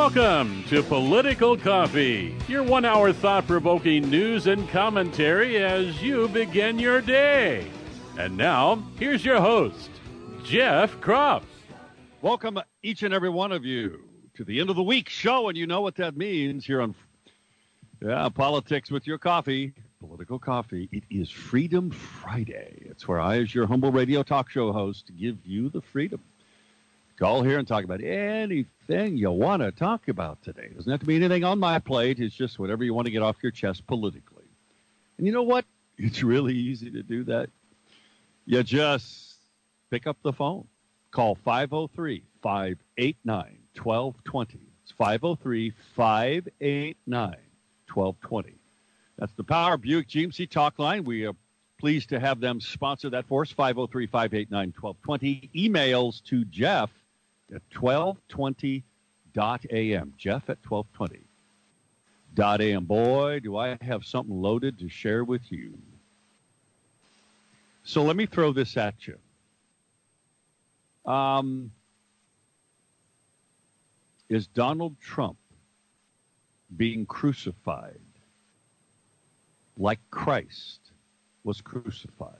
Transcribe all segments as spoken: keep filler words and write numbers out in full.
Welcome to Political Coffee, your one-hour thought-provoking news and commentary as you begin your day. And now, here's your host, Jeff Kropf. Welcome, each and every one of you, to the end of the week show, and you know what that means here on yeah, Politics with Your Coffee, Political Coffee. It is Freedom Friday. It's where I, as your humble radio talk show host, give you the freedom. Call here and talk about anything you want to talk about today. It doesn't have to be anything on my plate. It's just whatever you want to get off your chest politically. And you know what? It's really easy to do that. You just pick up the phone. Call five oh three, five eight nine, one two two zero. It's five oh three, five eight nine, one two two zero. That's the Power Buick G M C talk line. We are pleased to have them sponsor that for us, five oh three, five eight nine, one two two zero. Emails to Jeff at twelve twenty dot a m. Jeff at twelve twenty dot a m. Boy, do I have something loaded to share with you. So let me throw this at you. Um, is Donald Trump being crucified like Christ was crucified,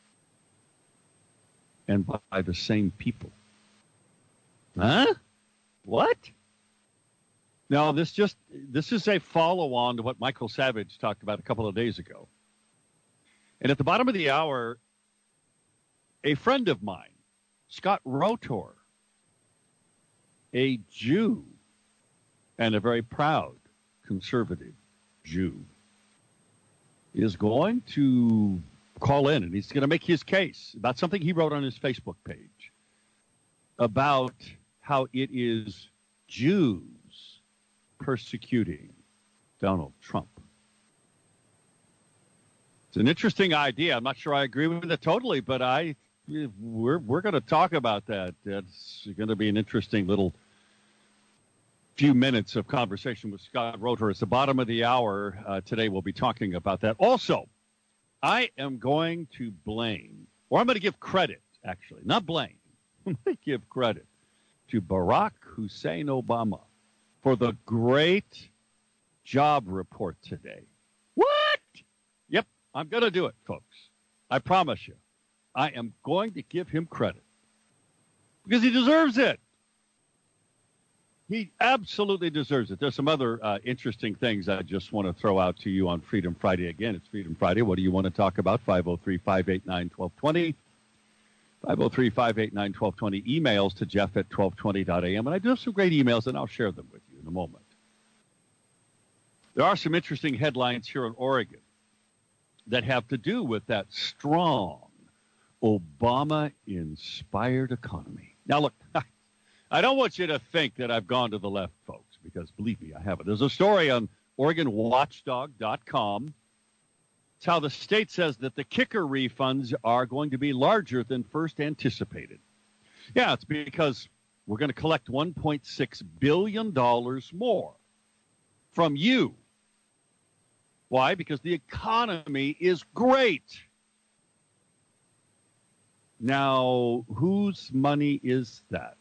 and by the same people? Huh? What? Now, this just this is a follow-on to what Michael Savage talked about a couple of days ago. And at the bottom of the hour, a friend of mine, Scott Rotor, a Jew and a very proud conservative Jew, is going to call in and he's going to make his case about something he wrote on his Facebook page about how it is Jews persecuting Donald Trump. It's an interesting idea. I'm not sure I agree with it totally, but I we're we're going to talk about that. That's going to be an interesting little few minutes of conversation with Scott Rotor. It's the bottom of the hour. Uh, today we'll be talking about that. Also, I am going to blame, or I'm going to give credit, actually, not blame. I'm going to give credit to Barack Hussein Obama for the great job report today. What? Yep, I'm going to do it, folks. I promise you. I am going to give him credit because he deserves it. He absolutely deserves it. There's some other uh, interesting things I just want to throw out to you on Freedom Friday. Again, it's Freedom Friday. What do you want to talk about? five oh three, five eight nine, one two two zero. five oh three, five eight nine, one two two zero. Emails to Jeff at twelve twenty dot a m. And I do have some great emails, and I'll share them with you in a moment. There are some interesting headlines here in Oregon that have to do with that strong Obama-inspired economy. Now, look, I don't want you to think that I've gone to the left, folks, because believe me, I haven't. There's a story on Oregon Watchdog dot com. It's how the state says that the kicker refunds are going to be larger than first anticipated. Yeah, it's because we're going to collect one point six billion dollars more from you. Why? Because the economy is great. Now, whose money is that?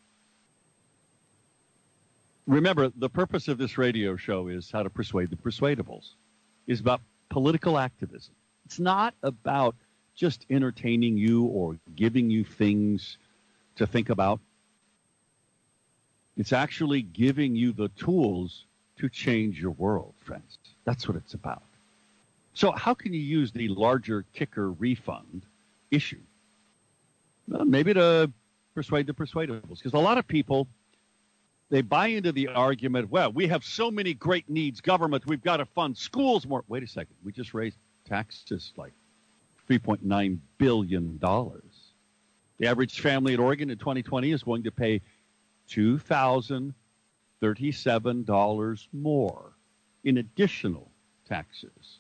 Remember, the purpose of this radio show is how to persuade the persuadables. It's about political activism. It's not about just entertaining you or giving you things to think about. It's actually giving you the tools to change your world, friends. That's what it's about. So how can you use the larger kicker refund issue? Well, maybe to persuade the persuadables, because a lot of people, they buy into the argument, well, we have so many great needs, government, we've got to fund schools more. Wait a second. We just raised taxes like three point nine billion dollars. The average family in Oregon in twenty twenty is going to pay two thousand thirty-seven dollars more in additional taxes.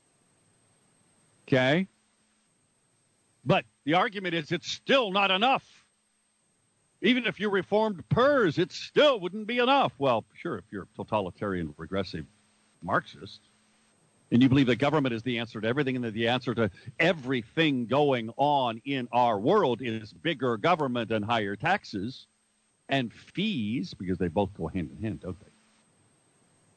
Okay? But the argument is it's still not enough. Even if you reformed P E R S, it still wouldn't be enough. Well, sure, if you're a totalitarian, regressive Marxist, and you believe that government is the answer to everything, and that the answer to everything going on in our world is bigger government and higher taxes and fees, because they both go hand in hand, don't they?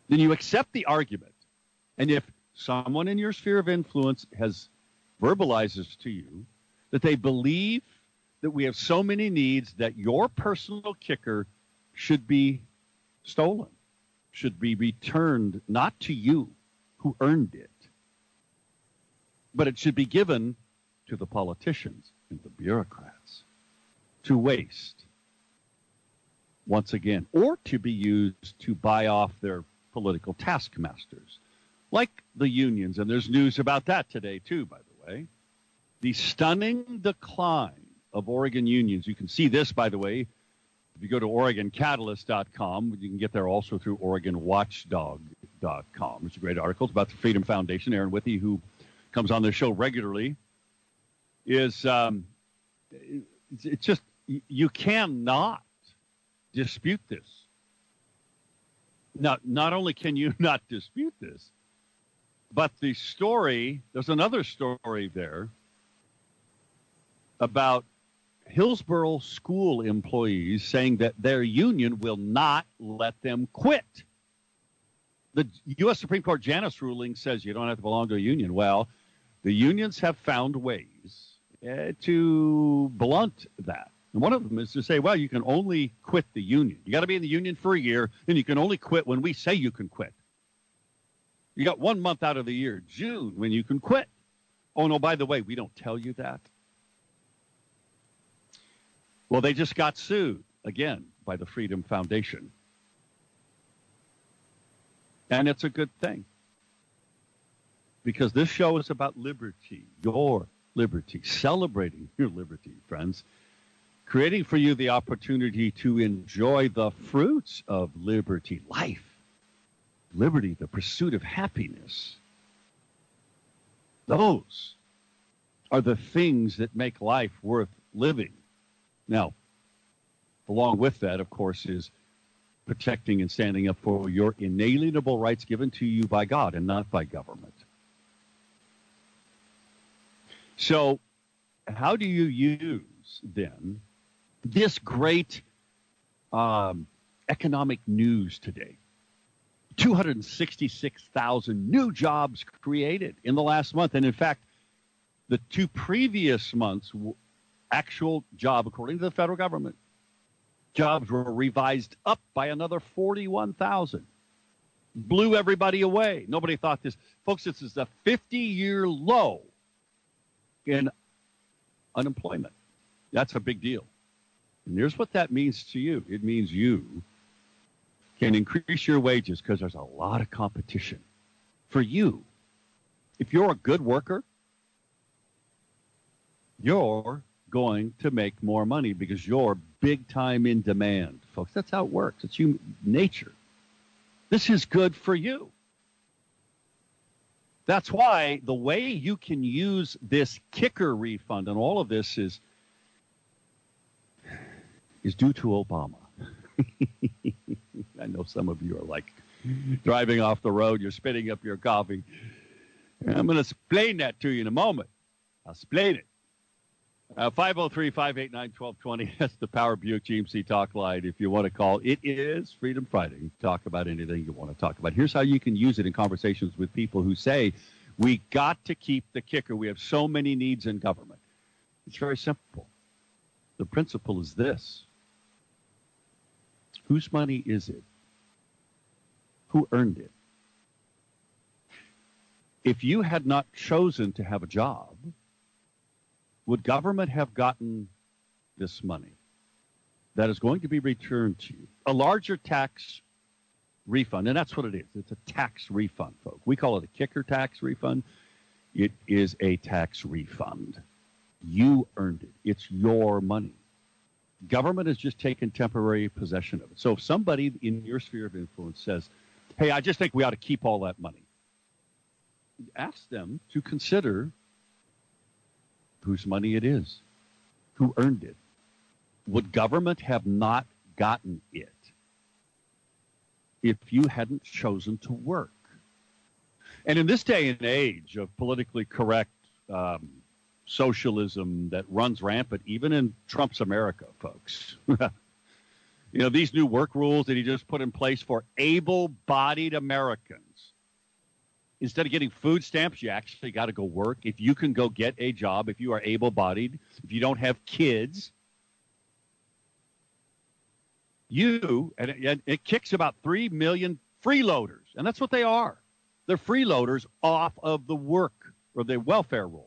then you accept the argument. And if someone in your sphere of influence has verbalizes to you that they believe that we have so many needs that your personal kicker should be stolen, should be returned not to you who earned it, but it should be given to the politicians and the bureaucrats to waste once again, or to be used to buy off their political taskmasters, like the unions. And there's news about that today, too, by the way. The stunning decline of Oregon unions. You can see this, by the way, if you go to Oregon Catalyst dot com. You can get there also through Oregon Watchdog dot com. It's a great article. It's about the Freedom Foundation. Aaron Withey, who comes on the show regularly, is um, it's, it's just, you cannot dispute this. Now, not only can you not dispute this, but the story, there's another story there about Hillsborough school employees saying that their union will not let them quit. The U S Supreme Court Janus ruling says you don't have to belong to a union. Well, the unions have found ways uh, to blunt that. And one of them is to say, well, you can only quit the union. You got to be in the union for a year, and you can only quit when we say you can quit. You got one month out of the year, June, when you can quit. Oh, no, by the way, we don't tell you that. Well, they just got sued, again, by the Freedom Foundation. And it's a good thing. Because this show is about liberty, your liberty, celebrating your liberty, friends. Creating for you the opportunity to enjoy the fruits of liberty, life, liberty, the pursuit of happiness. Those are the things that make life worth living. Now, along with that, of course, is protecting and standing up for your inalienable rights given to you by God and not by government. So how do you use, then, this great um, economic news today? two hundred sixty-six thousand new jobs created in the last month. And in fact, the two previous months, actual job, according to the federal government, jobs were revised up by another forty-one thousand. Blew everybody away. Nobody thought this. Folks, this is a fifty-year low in unemployment. That's a big deal. And here's what that means to you. It means you can increase your wages because there's a lot of competition for you. If you're a good worker, you're going to make more money because you're big time in demand, folks. That's how it works. It's human nature. This is good for you. That's why the way you can use this kicker refund, and all of this is is due to Obama. I know some of you are like driving off the road, you're spitting up your coffee. I'm going to explain that to you in a moment. I'll explain it. Uh, five oh three, five eight nine, one two two zero. That's the Power Buick G M C talk line if you want to call. It is Freedom Friday. Talk about anything you want to talk about. Here's how you can use it in conversations with people who say, we got to keep the kicker. We have so many needs in government. It's very simple. The principle is this. Whose money is it? Who earned it? If you had not chosen to have a job, would government have gotten this money that is going to be returned to you? A larger tax refund, and that's what it is. It's a tax refund, folks. We call it a kicker tax refund. It is a tax refund. You earned it. It's your money. Government has just taken temporary possession of it. So if somebody in your sphere of influence says, hey, I just think we ought to keep all that money, ask them to consider whose money it is, who earned it. Would government have not gotten it if you hadn't chosen to work? And in this day and age of politically correct um, socialism that runs rampant, even in Trump's America, folks, You know, these new work rules that he just put in place for able-bodied Americans. Instead of getting food stamps, you actually got to go work. If you can go get a job, if you are able-bodied, if you don't have kids, you, and it, it kicks about three million freeloaders, and that's what they are. They're freeloaders off of the work or the welfare rolls.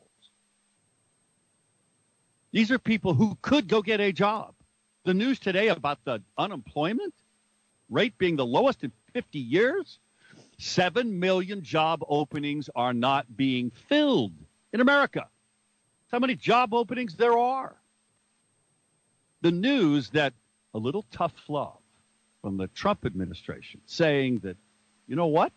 These are people who could go get a job. The news today about the unemployment rate being the lowest in fifty years, seven million job openings are not being filled in America. That's how many job openings there are. The news that a little tough love from the Trump administration saying that, you know what?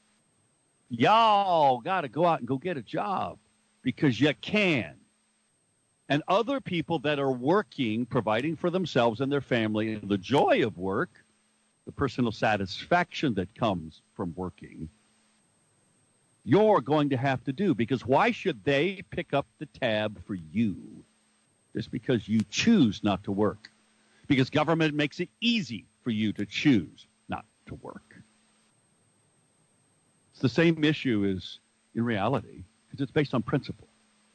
Y'all got to go out and go get a job because you can. And other people that are working, providing for themselves and their family, and the joy of work, the personal satisfaction that comes from working, you're going to have to do. Because why should they pick up the tab for you just because you choose not to work? Because government makes it easy for you to choose not to work. It's the same issue as in reality because it's based on principle.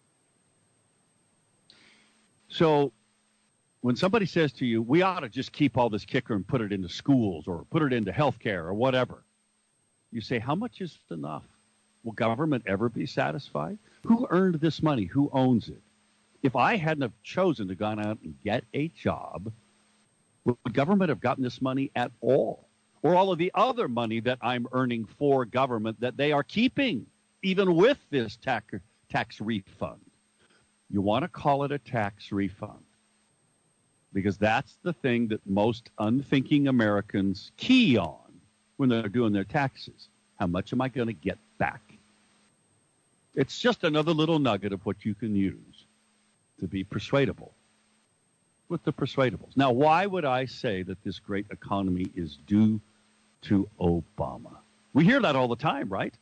So when somebody says to you, we ought to just keep all this kicker and put it into schools or put it into healthcare or whatever, you say, how much is enough? Will government ever be satisfied? Who earned this money? Who owns it? If I hadn't have chosen to go out and get a job, would government have gotten this money at all? Or all of the other money that I'm earning for government that they are keeping, even with this tax, tax refund? You want to call it a tax refund because that's the thing that most unthinking Americans key on when they're doing their taxes. How much am I going to get back? It's just another little nugget of what you can use to be persuadable with the persuadables. Now, why would I say that this great economy is due to Obama? We hear that all the time, right?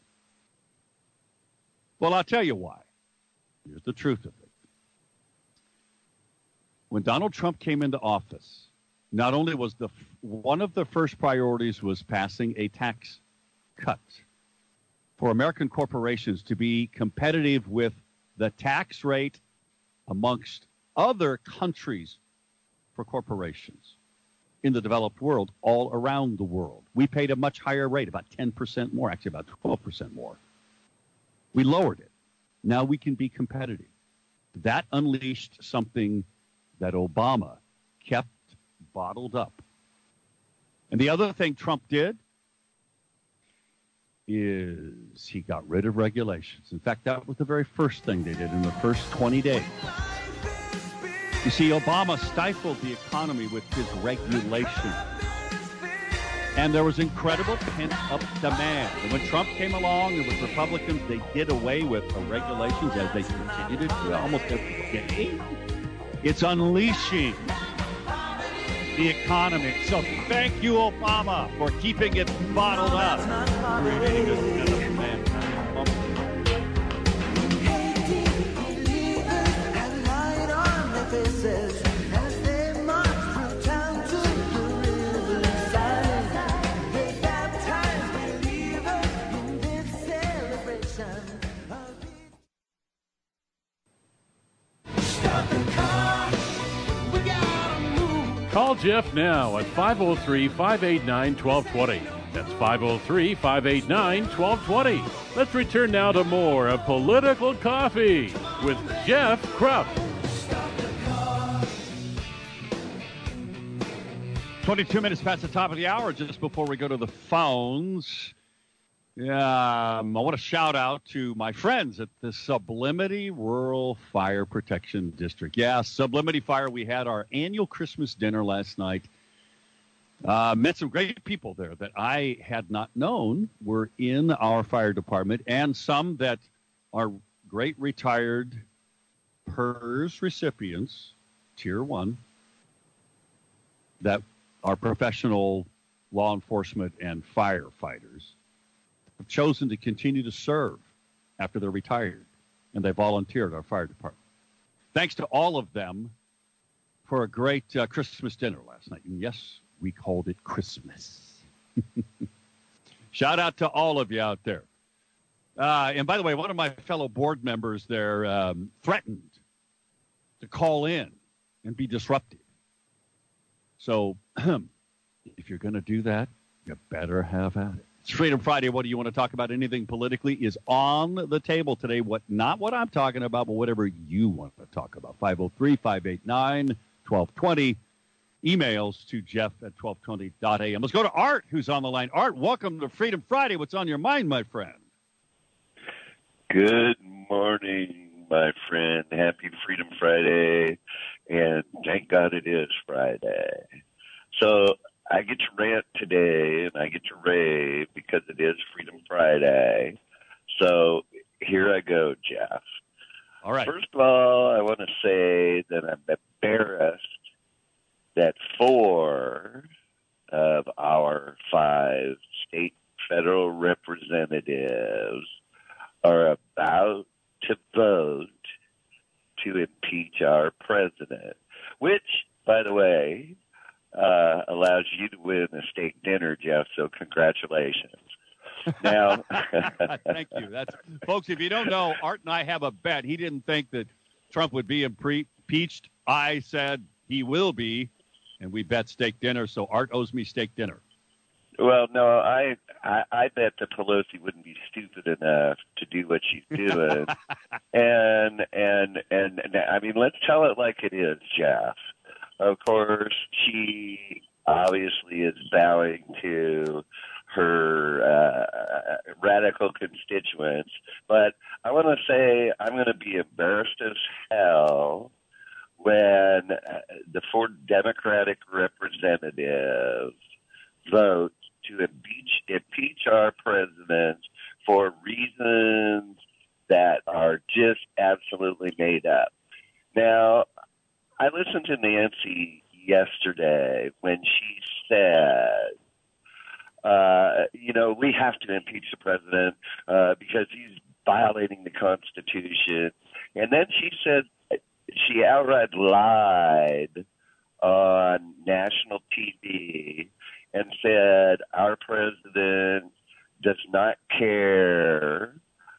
Well, I'll tell you why. Here's the truth of it. When Donald Trump came into office, not only was the one of the first priorities was passing a tax cut for American corporations to be competitive with the tax rate amongst other countries for corporations in the developed world all around the world. We paid a much higher rate, about ten percent more, actually about twelve percent more. We lowered it. Now we can be competitive. That unleashed something that Obama kept bottled up. And the other thing Trump did is he got rid of regulations. In fact, that was the very first thing they did in the first twenty days. You see, Obama stifled the economy with his regulation. And there was incredible pent-up demand. And when Trump came along and with Republicans, they did away with the regulations as they continued to do almost every day. It's unleashing the economy. So thank you, Obama, for keeping it bottled up. Creating this kind of demand. Call Jeff now at five oh three, five eight nine, one two two zero. That's five oh three, five eight nine, one two two zero. Let's return now to more of Political Coffee with Jeff Krupp. twenty-two minutes past the top of the hour, just before we go to the phones. Yeah, um, I want to shout out to my friends at the Sublimity Rural Fire Protection District. Yeah, Sublimity Fire. We had our annual Christmas dinner last night. Uh, met some great people there that I had not known were in our fire department, and some that are great retired P E R S recipients, Tier one, that are professional law enforcement and firefighters. Have chosen to continue to serve after they're retired, and they volunteered at our fire department. Thanks to all of them for a great uh, Christmas dinner last night. And yes, We called it Christmas. Shout out to all of you out there. Uh, and by the way, one of my fellow board members there um, threatened to call in and be disruptive. So if you're going to do that, you better have at it. It's Freedom Friday. What do you want to talk about? Anything politically is on the table today. What, not what I'm talking about, but whatever you want to talk about. five oh three, five eight nine, one two two zero. Emails to Jeff at twelve twenty dot a m. Let's go to Art, who's on the line. Art, welcome to Freedom Friday. What's on your mind, my friend? Good morning, my friend. Happy Freedom Friday. And thank God it is Friday. So I get to rant today, and I get to rave because it is Freedom Friday. So here I go, Jeff. All right. First of all, I want to say that I'm embarrassed that four of our five state federal representatives are about to vote to impeach our president, which, by the way, uh, allows you to win a steak dinner, Jeff, so congratulations. Now, thank you. That's, folks, if you don't know, Art and I have a bet. He didn't think that Trump would be impeached. I said he will be, and we bet steak dinner, so Art owes me steak dinner. Well, no, I, I I bet that Pelosi wouldn't be stupid enough to do what she's doing. and, and, and, and, I mean, let's tell it like it is, Jeff. Of course, she obviously is bowing to her uh, radical constituents. But I want to say I'm going to be embarrassed as hell when uh, the four Democratic representatives vote to impeach, impeach our president for reasons that are just absolutely made up. Now, I listened to Nancy yesterday when she said, uh, you know, we have to impeach the president uh, because he's violating the Constitution. And then she said, she outright lied on national T V and said our president does not care,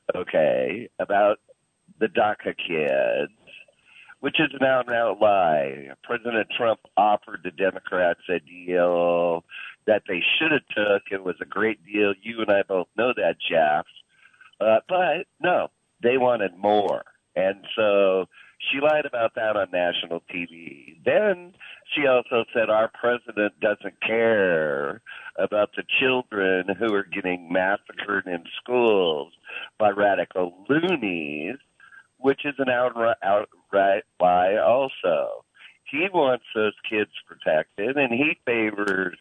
okay, about the DACA kids, which is an out-and-out lie. President Trump offered the Democrats a deal that they should have took. It was a great deal. You and I both know that, Jeff. Uh, but, no, they wanted more. And so she lied about that on national T V. Then she also said our president doesn't care about the children who are getting massacred in schools by radical loonies, which is an outright, outright lie also. He wants those kids protected, and he favors,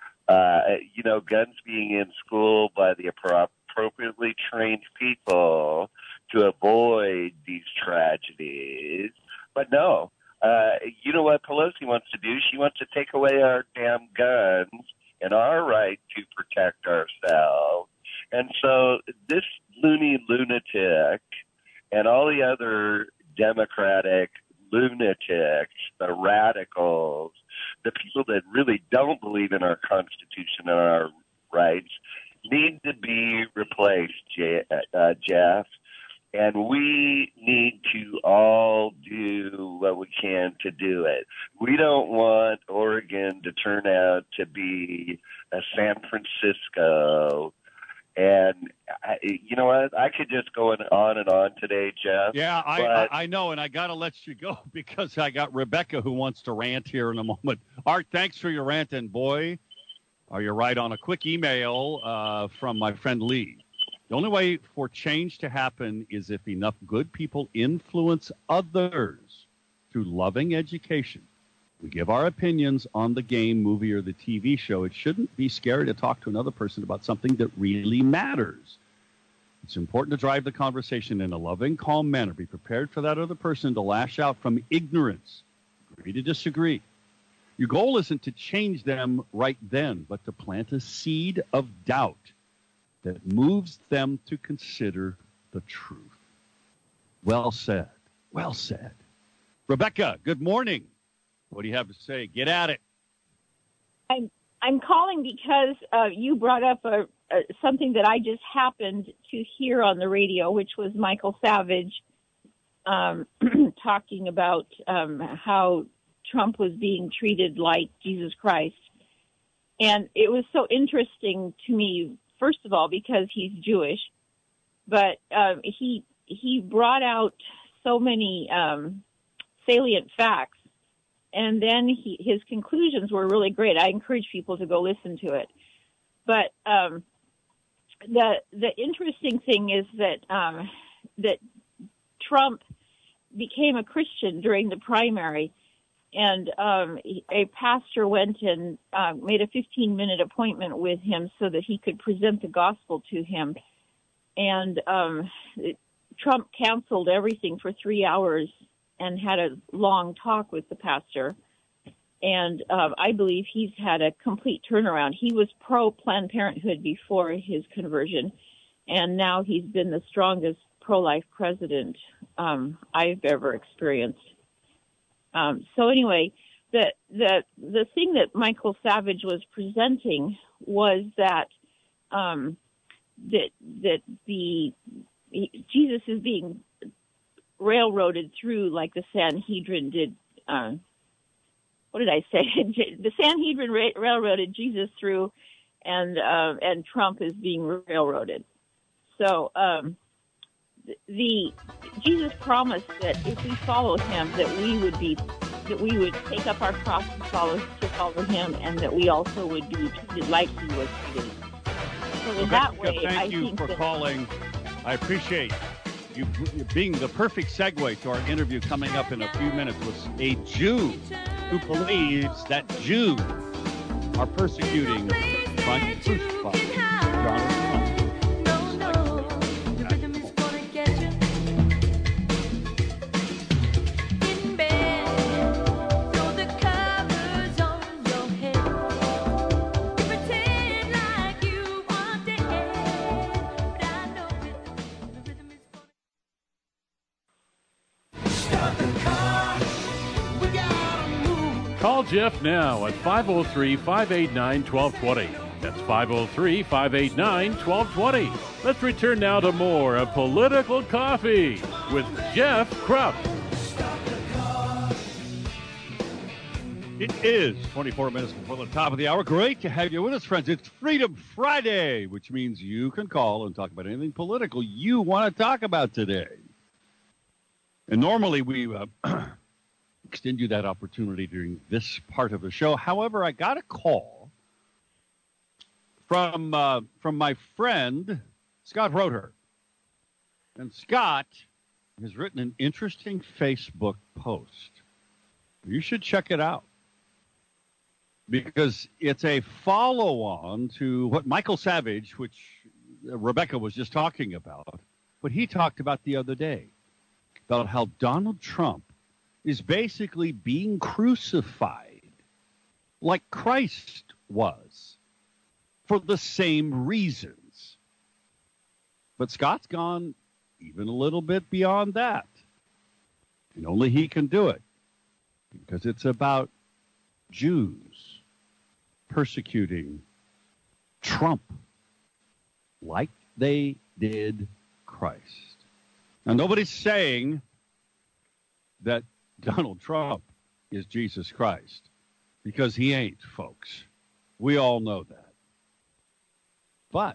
uh, you know, guns being in school by the appropriately trained people to avoid these tragedies. But no, uh, you know what Pelosi wants to do? She wants to take away our damn guns and our right to protect ourselves. And so this loony lunatic and all the other Democratic lunatics, the radicals, the people that really don't believe in our Constitution and our rights need to be replaced, uh, Jeff. And we need to all do what we can to do it. We don't want Oregon to turn out to be a San Francisco. And I, you know what? I could just go on and on today, Jeff. Yeah, I, but... I, I know, and I got to let you go because I got Rebecca who wants to rant here in a moment. Art, thanks for your rant, and boy, are you right on. A quick email uh, from my friend Lee. The only way for change to happen is if enough good people influence others through loving education. We give our opinions on the game, movie, or the T V show. It shouldn't be scary to talk to another person about something that really matters. It's important to drive the conversation in a loving, calm manner. Be prepared for that other person to lash out from ignorance. Agree to disagree. Your goal isn't to change them right then, but to plant a seed of doubt that moves them to consider the truth. Well said. Well said. Rebecca, good morning. What do you have to say? Get at it. I'm I'm calling because uh, you brought up a, a, something that I just happened to hear on the radio, which was Michael Savage um, talking about um, how Trump was being treated like Jesus Christ. And it was so interesting to me, first of all, because he's Jewish, but uh, he he brought out so many um, salient facts, and then he, his conclusions were really great. I encourage people to go listen to it. But um, the the interesting thing is that um, that Trump became a Christian during the primary. And um, a pastor went and uh, made a fifteen-minute appointment with him so that he could present the gospel to him. And um, it, Trump canceled everything for three hours and had a long talk with the pastor. And uh, I believe he's had a complete turnaround. He was pro-Planned Parenthood before his conversion, and now he's been the strongest pro-life president um, I've ever experienced. Um, so anyway, the the the thing that Michael Savage was presenting was that um, that that the Jesus is being railroaded through like the Sanhedrin did. Uh, what did I say? The Sanhedrin ra- railroaded Jesus through, and uh, and Trump is being railroaded. So. Um, The Jesus promised that if we follow him, that we would be, that we would take up our cross and follow to follow him, and that we also would be treated like he was treated. So in Rebecca, that way, thank I you think for that, calling. I appreciate you being the perfect segue to our interview coming up in a few minutes with a Jew who believes that Jews are persecuting, trying to crucify Donald Trump. Call Jeff now at five oh three, five eight nine, one two two zero. That's five oh three, five eight nine, one two two zero. Let's return now to more of Political Coffee with Jeff Krupp. It is twenty-four minutes before the top of the hour. Great to have you with us, friends. It's Freedom Friday, which means you can call and talk about anything political you want to talk about today. And normally we uh, extend you that opportunity during this part of the show. However, I got a call from uh, from my friend Scott Roeder. And Scott has written an interesting Facebook post. You should check it out, because it's a follow-on to what Michael Savage, which Rebecca was just talking about, what he talked about the other day, about how Donald Trump is basically being crucified like Christ was for the same reasons. But Scott's gone even a little bit beyond that. And only he can do it, because it's about Jews persecuting Trump like they did Christ. Now, nobody's saying that Donald Trump is Jesus Christ, because he ain't, folks. We all know that. But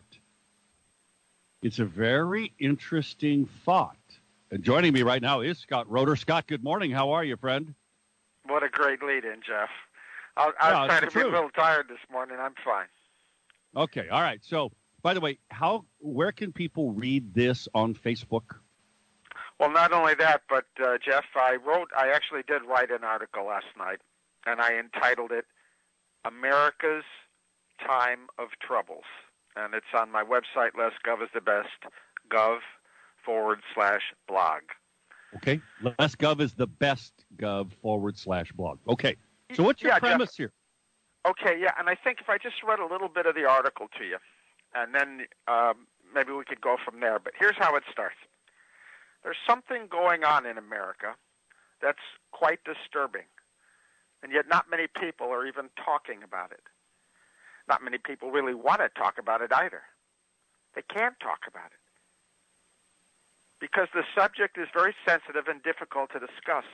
it's a very interesting thought. And joining me right now is Scott Roeder. Scott, good morning. How are you, friend? What a great lead-in, Jeff. I, I Yeah, was trying to true. be a little tired this morning. I'm fine. Okay, all right. So, by the way, how where can people read this on Facebook? Well, not only that, but uh, Jeff, I wrote, I actually did write an article last night, and I entitled it America's Time of Troubles. And it's on my website, Less Gov is the Best, gov forward slash blog. Okay, Less Gov is the best gov forward slash blog. Okay, so what's your Yeah, premise Jeff. here? Okay, yeah, and I think if I just read a little bit of the article to you, and then um, maybe we could go from there. But here's how it starts. There's something going on in America that's quite disturbing, and yet not many people are even talking about it. not many people really want to talk about it either. They can't talk about it because the subject is very sensitive and difficult to discuss.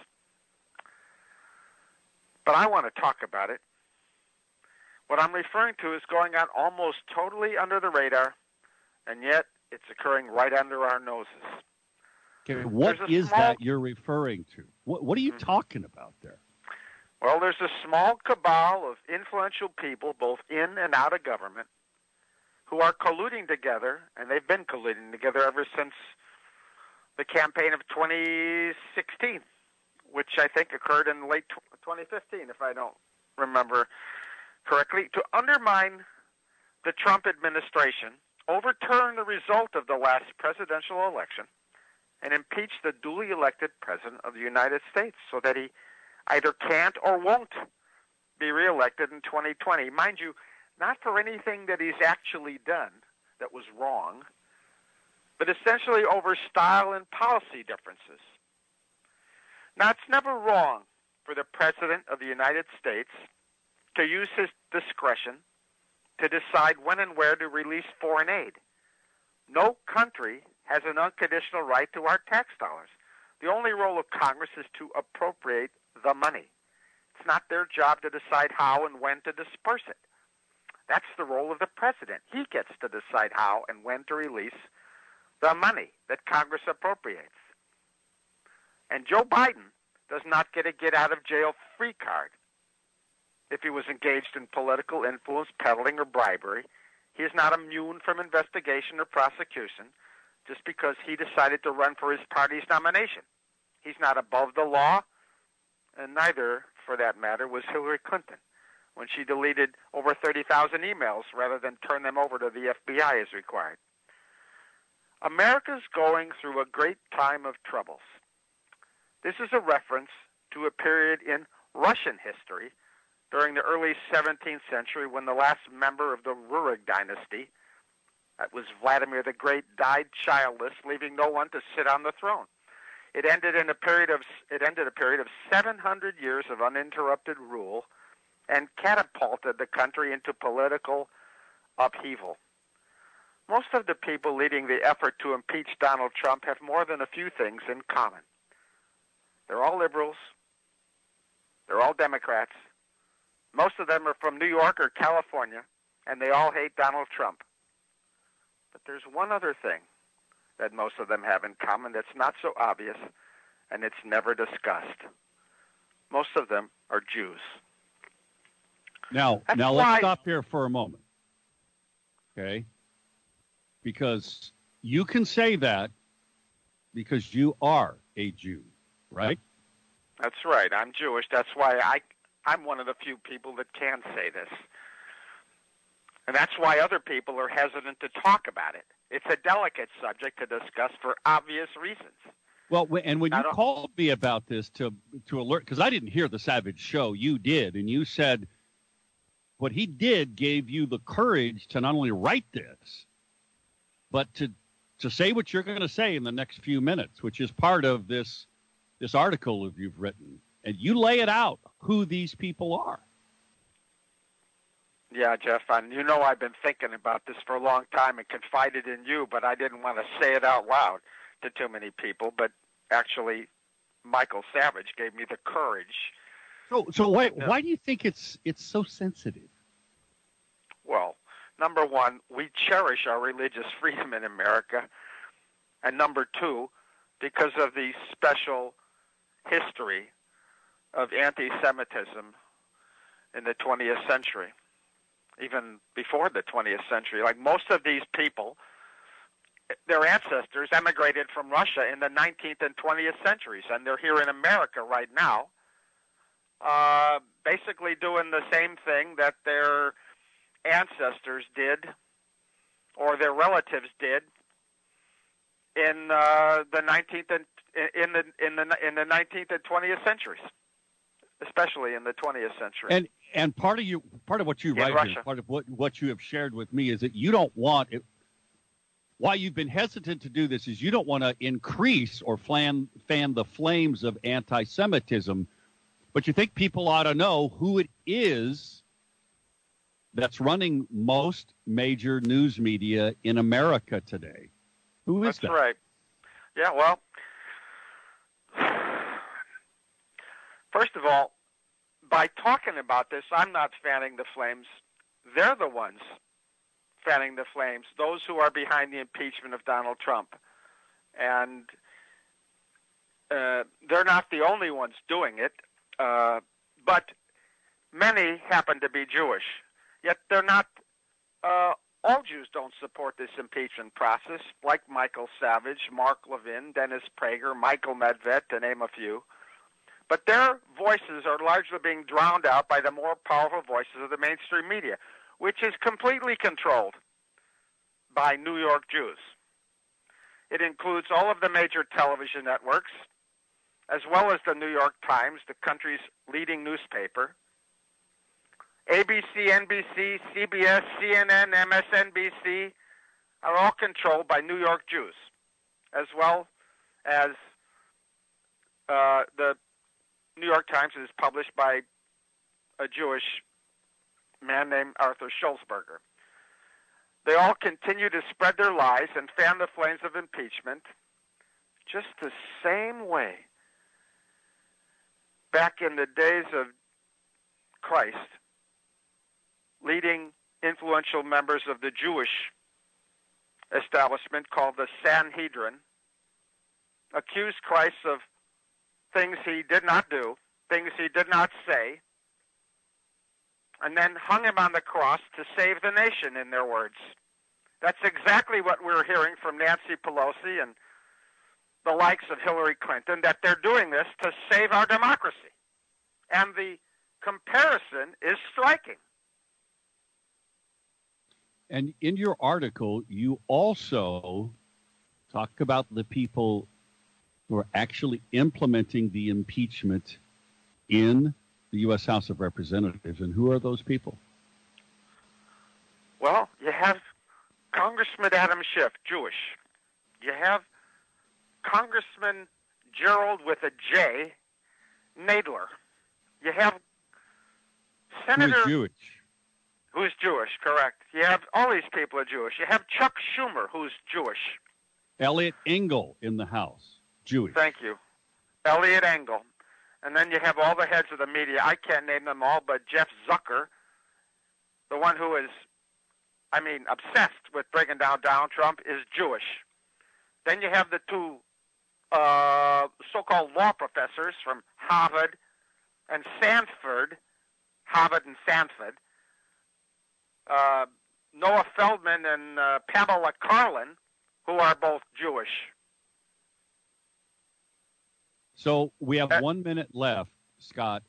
But I want to talk about it. What I'm referring to is going on almost totally under the radar, and yet it's occurring right under our noses. Okay, what is small... that you're referring to? What, what are you mm-hmm. talking about there? Well, there's a small cabal of influential people, both in and out of government, who are colluding together, and they've been colluding together ever since the campaign of twenty sixteen, which I think occurred in late twenty fifteen, if I don't remember correctly, to undermine the Trump administration, overturn the result of the last presidential election, and impeach the duly elected President of the United States so that he either can't or won't be reelected in twenty twenty. Mind you, not for anything that he's actually done that was wrong, but essentially over style and policy differences. Now, it's never wrong for the President of the United States to use his discretion to decide when and where to release foreign aid. No country has an unconditional right to our tax dollars. The only role of Congress is to appropriate the money. It's not their job to decide how and when to disperse it. That's the role of the president. He gets to decide how and when to release the money that Congress appropriates. And Joe Biden does not get a get-out-of-jail-free card. If he was engaged in political influence, peddling, or bribery, he is not immune from investigation or prosecution just because he decided to run for his party's nomination. He's not above the law, and neither, for that matter, was Hillary Clinton when she deleted over thirty thousand emails rather than turn them over to the F B I as required. America's going through a great time of troubles. This is a reference to a period in Russian history during the early seventeenth century when the last member of the Rurik dynasty, that was Vladimir the Great, died childless, leaving no one to sit on the throne. It ended in a period of it ended a period of seven hundred years of uninterrupted rule and catapulted the country into political upheaval. Most of the people leading the effort to impeach Donald Trump have more than a few things in common. They're all liberals. They're all Democrats. Most of them are from New York or California, and they all hate Donald Trump. But there's one other thing that most of them have in common that's not so obvious, and it's never discussed. Most of them are Jews. Now, That's now why... let's stop here for a moment, okay? Because you can say that because you are a Jew, right? That's right. I'm Jewish. That's why I, I'm one of the few people that can say this. And that's why other people are hesitant to talk about it. It's a delicate subject to discuss for obvious reasons. Well, and when you don't... called me about this to to alert, because I didn't hear the Savage show, you did, and you said what he did gave you the courage to not only write this, but to to say what you're going to say in the next few minutes, which is part of this this article that you've written, and you lay it out who these people are. Yeah, Jeff, and you know I've been thinking about this for a long time and confided in you, but I didn't want to say it out loud to too many people. But actually, Michael Savage gave me the courage. So, so why why do you think it's it's so sensitive? Well, number one, we cherish our religious freedom in America, and number two, because of the special history of anti-Semitism in the twentieth century. Even before the twentieth century. Like most of these people, their ancestors emigrated from Russia in the nineteenth and twentieth centuries, and they're here in America right now, uh, basically doing the same thing that their ancestors did or their relatives did in uh, the nineteenth and in the in the in the nineteenth and twentieth centuries, especially in the twentieth century. And and part of you part of what you write here, part of what what you have shared with me is that you don't want it. Why you've been hesitant to do this is you don't want to increase or fan fan the flames of anti-Semitism, but you think people ought to know who it is that's running most major news media in America today. Who is That's that? That's right. Yeah, well, first of all, by talking about this, I'm not fanning the flames. They're the ones fanning the flames, those who are behind the impeachment of Donald Trump. And uh, they're not the only ones doing it, uh, but many happen to be Jewish. Yet they're not, uh, all Jews don't support this impeachment process, like Michael Savage, Mark Levin, Dennis Prager, Michael Medved, to name a few. But their voices are largely being drowned out by the more powerful voices of the mainstream media, which is completely controlled by New York Jews. It includes all of the major television networks, as well as the New York Times, the country's leading newspaper. A B C, N B C, C B S, C N N, M S N B C are all controlled by New York Jews, as well as uh, the New York Times is published by a Jewish man named Arthur Schulzberger. They all continue to spread their lies and fan the flames of impeachment just the same way back in the days of Christ, leading influential members of the Jewish establishment called the Sanhedrin accused Christ of things he did not do, things he did not say, and then hung him on the cross to save the nation, in their words. That's exactly what we're hearing from Nancy Pelosi and the likes of Hillary Clinton, that they're doing this to save our democracy. And the comparison is striking. And in your article, you also talk about the people who are actually implementing the impeachment in the U S House of Representatives. And who are those people? Well, you have Congressman Adam Schiff, Jewish. You have Congressman Gerald with a J, Nadler. You have Senator... Who is Jewish. Who's Jewish, correct. You have all these people are Jewish. You have Chuck Schumer, who's Jewish. Elliot Engel in the House, Jewish. Thank you. Elliot Engel. And then you have all the heads of the media. I can't name them all, but Jeff Zucker, the one who is, I mean, obsessed with bringing down Donald Trump, is Jewish. Then you have the two uh, so-called law professors from Harvard and Stanford, Harvard and Stanford, uh, Noah Feldman and uh, Pamela Karlan, who are both Jewish. So we have Uh, one minute left, Scott.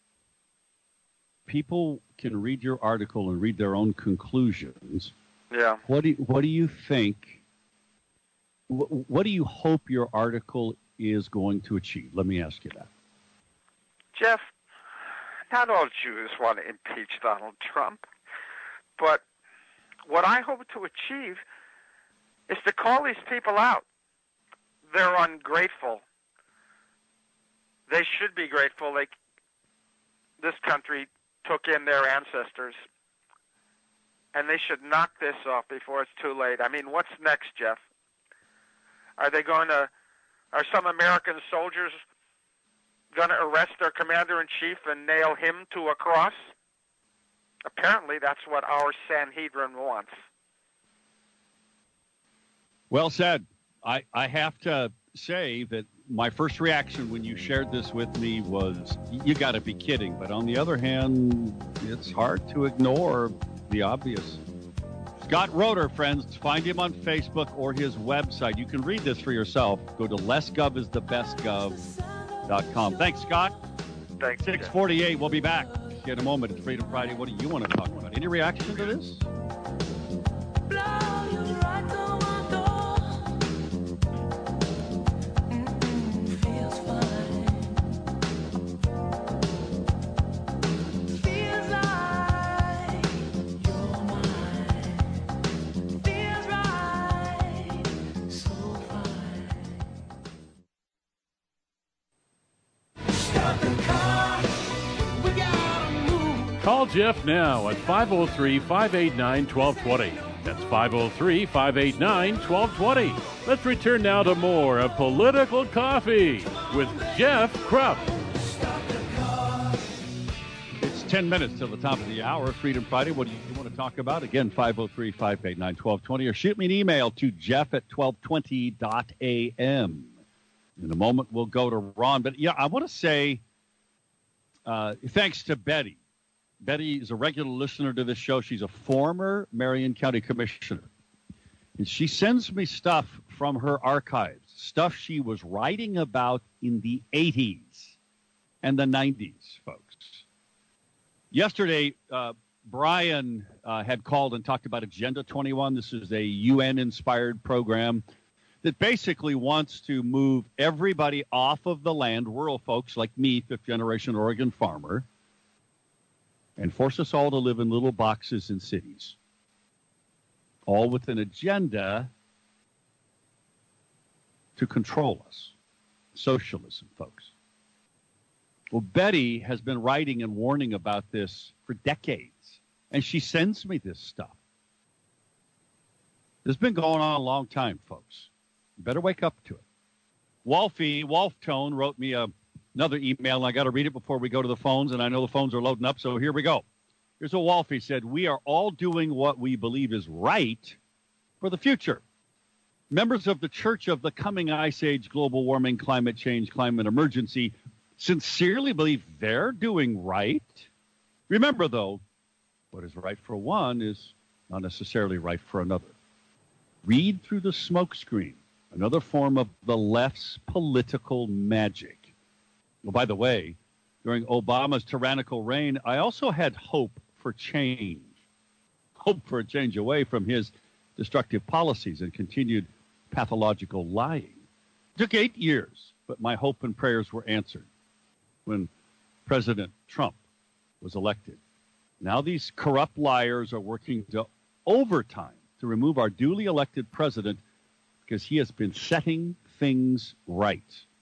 People can read your article and read their own conclusions. Yeah. What do you, what do you think? What, what do you hope your article is going to achieve? Let me ask you that. Jeff, not all Jews want to impeach Donald Trump, but what I hope to achieve is to call these people out. They're ungrateful. They should be grateful. They, this country took in their ancestors, and they should knock this off before it's too late. I mean, what's next, Jeff? Are they going to, are some American soldiers going to arrest their commander-in-chief and nail him to a cross? Apparently, that's what our Sanhedrin wants. Well said. I, I have to say that my first reaction when you shared this with me was, you got to be kidding. But on the other hand, it's hard to ignore the obvious. Scott Roeder, friends, find him on Facebook or his website. You can read this for yourself. Go to less gov is the best gov dot com. Thanks, Scott. Thanks. six forty-eight, we'll be back in a moment. It's Freedom Friday. What do you want to talk about? Any reaction to this? Call Jeff now at five oh three, five eight nine, one two two zero. That's five oh three, five eight nine, one two two zero. Let's return now to more of Political Coffee with Jeff Krupp. It's ten minutes till the top of the hour. Freedom Friday. What do you want to talk about? Again, five oh three, five eight nine, one two two zero. Or shoot me an email to jeff at twelve twenty dot a m. In a moment, we'll go to Ron. But, yeah, I want to say uh, thanks to Betty. Betty is a regular listener to this show. She's a former Marion County Commissioner. And she sends me stuff from her archives, stuff she was writing about in the eighties and the nineties, folks. Yesterday, uh, Brian uh, had called and talked about Agenda twenty-one. This is a U N-inspired program that basically wants to move everybody off of the land, rural folks like me, fifth-generation Oregon farmer, and force us all to live in little boxes in cities, all with an agenda to control us. Socialism, folks. Well, Betty has been writing and warning about this for decades, and she sends me this stuff. This has been going on a long time, folks. You better wake up to it. Wolfie, Wolftone, wrote me a Another email, and I got to read it before we go to the phones, and I know the phones are loading up, so here we go. Here's what Wolfie said. We are all doing what we believe is right for the future. Members of the Church of the Coming Ice Age, Global Warming, Climate Change, Climate Emergency sincerely believe they're doing right. Remember, though, what is right for one is not necessarily right for another. Read through the smokescreen, another form of the left's political magic. Well, by the way, during Obama's tyrannical reign, I also had hope for change, hope for a change away from his destructive policies and continued pathological lying. It took eight years, but my hope and prayers were answered when President Trump was elected. Now these corrupt liars are working to overtime to remove our duly elected president because he has been setting things right.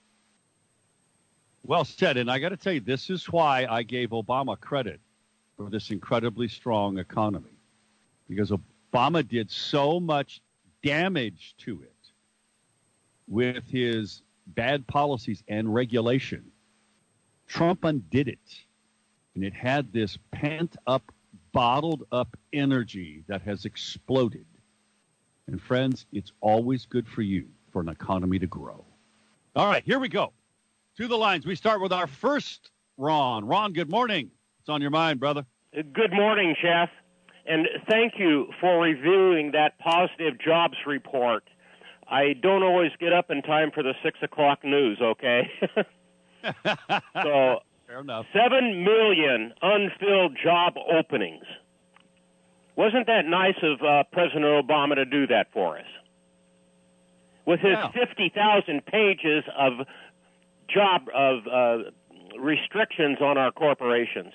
Well said, and I got to tell you, this is why I gave Obama credit for this incredibly strong economy, because Obama did so much damage to it with his bad policies and regulation. Trump undid it, and it had this pent-up, bottled-up energy that has exploded. And friends, it's always good for you for an economy to grow. All right, here we go. To the lines. We start with our first Ron. Ron, good morning. What's on your mind, brother? Good morning, Jeff. And thank you for reviewing that positive jobs report. I don't always get up in time for the six o'clock news, okay? So, fair enough. Seven million unfilled job openings. Wasn't that nice of uh, President Obama to do that for us? With his yeah. fifty thousand pages of job of uh, restrictions on our corporations.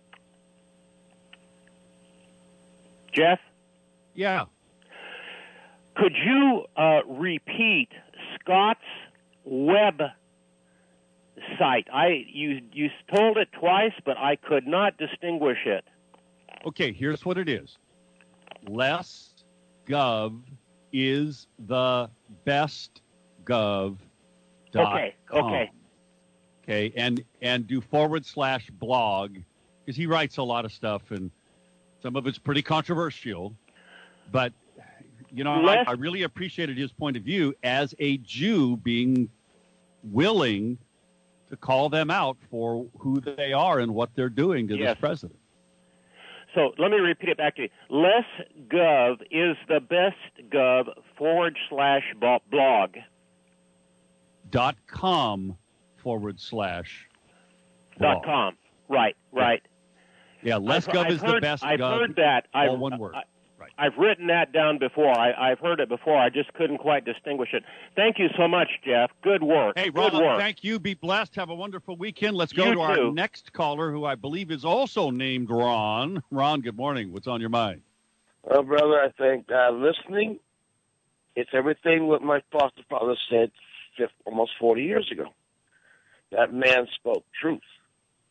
Jeff? Yeah. Could you uh, repeat Scott's web site? I you you told it twice, but I could not distinguish it. Okay, here's what it is. Less gov is the best gov. Okay, okay. Okay, and, and do forward slash blog, because he writes a lot of stuff, and some of it's pretty controversial. But, you know, I, I really appreciated his point of view as a Jew being willing to call them out for who they are and what they're doing to yes. this president. So let me repeat it back to you. Less gov is the best gov forward slash blog. Dot com forward slash blog. Dot com. Right, right. Yeah, less I've, gov I've is heard, the best I've gov. heard that. All I've, one word. I, right. I've written that down before. I, I've heard it before. I just couldn't quite distinguish it. Thank you so much, Jeff. Good work. Hey, Good Ron, work. thank you. Be blessed. Have a wonderful weekend. Let's go You to too. our next caller, who I believe is also named Ron. Ron, good morning. What's on your mind? Well, brother, I think uh, listening, it's everything what my foster father said fifty, almost forty years ago. That man spoke truth.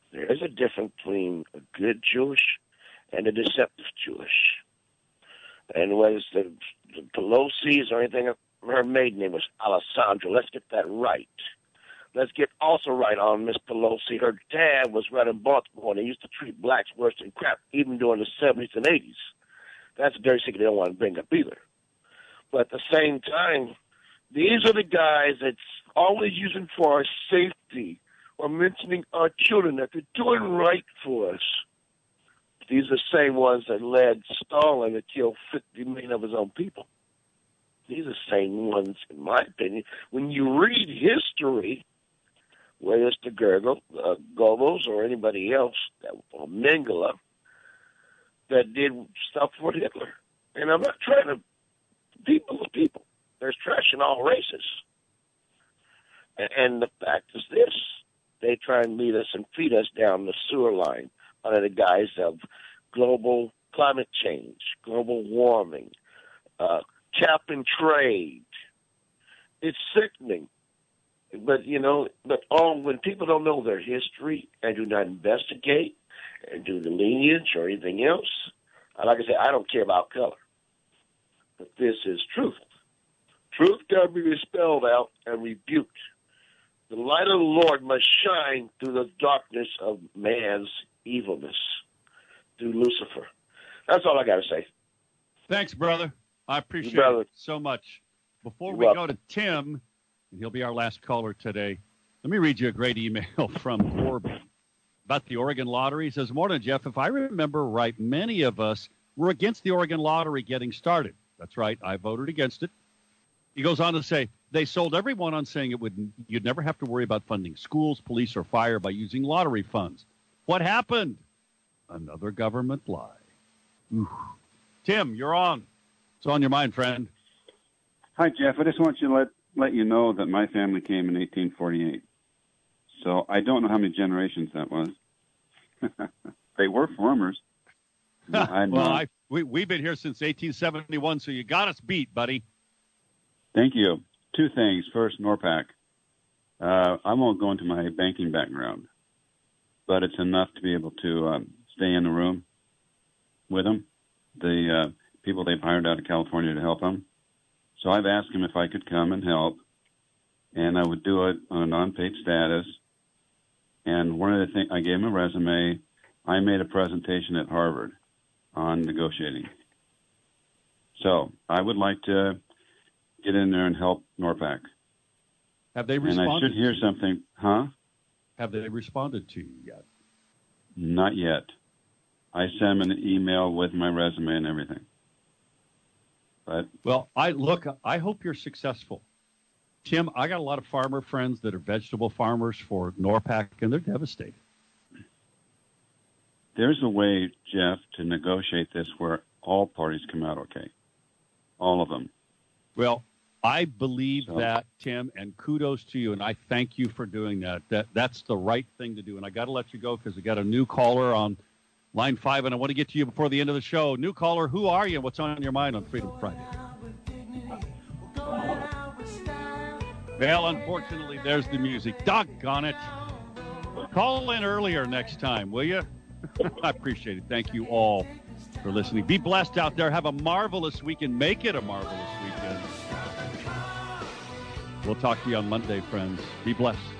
There's a difference between a good Jewish and a deceptive Jewish. And whether it's the, the Pelosi's or anything, her maiden name was Alessandra. Let's get that right. Let's get also right on Miss Pelosi. Her dad was right in Baltimore, and they used to treat blacks worse than crap, even during the seventies and eighties. That's a dirty secret they don't want to bring up either. But at the same time, these are the guys that's always using for our safety or mentioning our children that they're doing right for us. These are the same ones that led Stalin to kill fifty million of his own people. These are the same ones, in my opinion. When you read history, whether it's the Goebbels, uh, Goebbels or anybody else, that, or Mengele, that did stuff for Hitler. And I'm not trying to, people are people. There's trash in all races. And, and the fact is this, they try and lead us and feed us down the sewer line under the guise of global climate change, global warming, uh, cap and trade. It's sickening. But, you know, but all when people don't know their history and do not investigate and do the lineage or anything else, like I said, I don't care about color. But this is truth. Truth got to be spelled out and rebuked. The light of the Lord must shine through the darkness of man's evilness, through Lucifer. That's all I got to say. Thanks, brother. I appreciate brother. it so much. Before You're we welcome. go to Tim, and he'll be our last caller today, let me read you a great email from Corbin about the Oregon lottery. He says, morning, Jeff. If I remember right, many of us were against the Oregon lottery getting started. That's right. I voted against it. He goes on to say, they sold everyone on saying it would you'd never have to worry about funding schools, police, or fire by using lottery funds. What happened? Another government lie. Ooh. Tim, you're on. What's on your mind, friend? Hi, Jeff. I just want you to let, let you know that my family came in eighteen forty-eight. So I don't know how many generations that was. They were farmers. well, I, we, we've been here since eighteen seventy-one, so you got us beat, buddy. Thank you. Two things. First, NORPAC. Uh, I won't go into my banking background, but it's enough to be able to um, stay in the room with them, the uh, people they've hired out of California to help them. So I've asked them if I could come and help, and I would do it on an unpaid status. And one of the things, I gave them a resume. I made a presentation at Harvard on negotiating. So I would like to get in there and help NORPAC. Have they And responded? I should hear something, huh? Have they responded to you yet? Not yet. I sent them an email with my resume and everything. But Well, I look, I hope you're successful. Tim, I got a lot of farmer friends that are vegetable farmers for NORPAC, and they're devastated. there's a way, Jeff, to negotiate this where all parties come out okay. All of them. Well, I believe So- that, Tim, and kudos to you, and I thank you for doing that. That That's the right thing to do, and I got to let you go because we got a new caller on line five, and I want to get to you before the end of the show. New caller, who are you? What's on your mind on Freedom Friday? Well, unfortunately, there's the music. Doggone it. Call in earlier next time, will you? I appreciate it. Thank you all for listening. Be blessed out there. Have a marvelous weekend. Make it a marvelous weekend. We'll talk to you on Monday, friends. Be blessed.